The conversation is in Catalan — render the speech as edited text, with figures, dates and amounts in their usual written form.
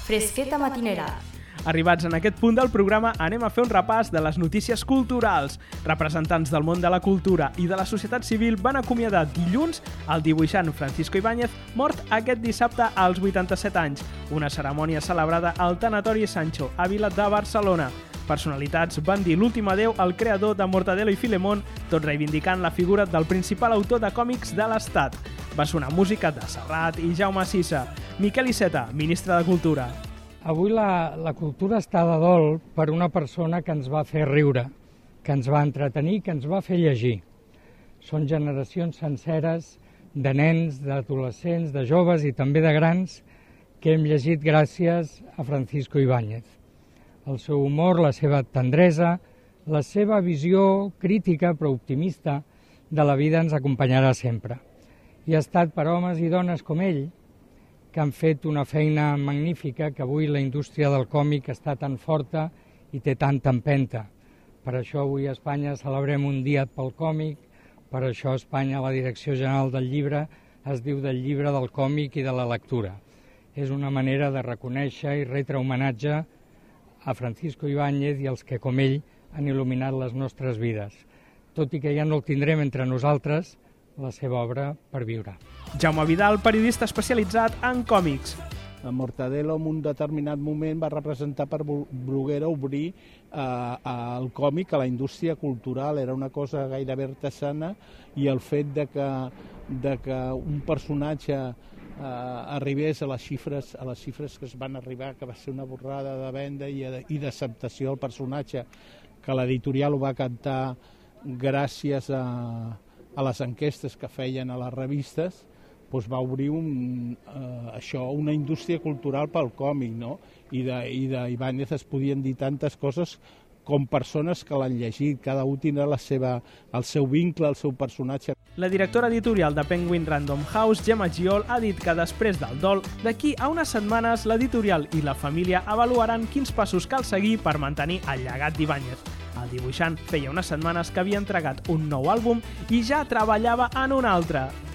Fresqueta matinera. Arribats en aquest punt del programa, anem a fer un repàs de les notícies culturals. Representants del món de la cultura i de la societat civil van acomiadar dilluns el dibuixant Francisco Ibáñez, mort aquest dissabte als 87 anys. Una cerimònia celebrada al Tanatori Sancho Ávila de Barcelona. Personalitats van dir l'últim adeu al creador de Mortadelo i Filemón, tot reivindicant la figura del principal autor de còmics de l'Estat. Va sonar música de Serrat i Jaume Sisa. Miquel Iceta, ministre de Cultura. Avui la cultura està de dol per una persona que ens va fer riure, que ens va entretenir, que ens va fer llegir. Són generacions senceres de nens, d'adolescents, de joves i també de grans que hem llegit gràcies a Francisco Ibáñez. El seu humor, la seva tendresa, la seva visió crítica però optimista de la vida ens acompanyarà sempre. I ha estat per homes i dones com ell que han fet una feina magnífica, que avui la indústria del còmic està tan forta i té tanta empenta. Per això avui a Espanya celebrem un dia pel còmic, per això a Espanya la Direcció General del Llibre es diu del llibre, del còmic i de la lectura. És una manera de reconèixer i retre homenatge a Francisco Ibáñez i els que, com ell, han il·luminat les nostres vides. Tot i que ja no el tindrem entre nosaltres, la seva obra perviurà. Jaume Vidal, periodista especialitzat en còmics. El Mortadelo en un determinat moment va representar per Bruguera obrir el còmic a la indústria cultural. Era una cosa gairebé artesana i el fet de que un personatge arribés a les xifres que es van arribar, que va ser una borrada de venda i d'acceptació del personatge, que l'editorial ho va cantar gràcies a les enquestes que feien a les revistes, doncs va obrir una indústria cultural pel còmic, no? I d'Ibáñez es podien dir tantes coses com persones que l'han llegit, cada un tindrà el seu vincle, el seu personatge. La directora editorial de Penguin Random House, Gemma Giol, ha dit que després del dol, d'aquí a unes setmanes l'editorial i la família avaluaran quins passos cal seguir per mantenir el llegat d'Ibáñez. El dibuixant feia unes setmanes que havia entregat un nou àlbum i ja treballava en un altre.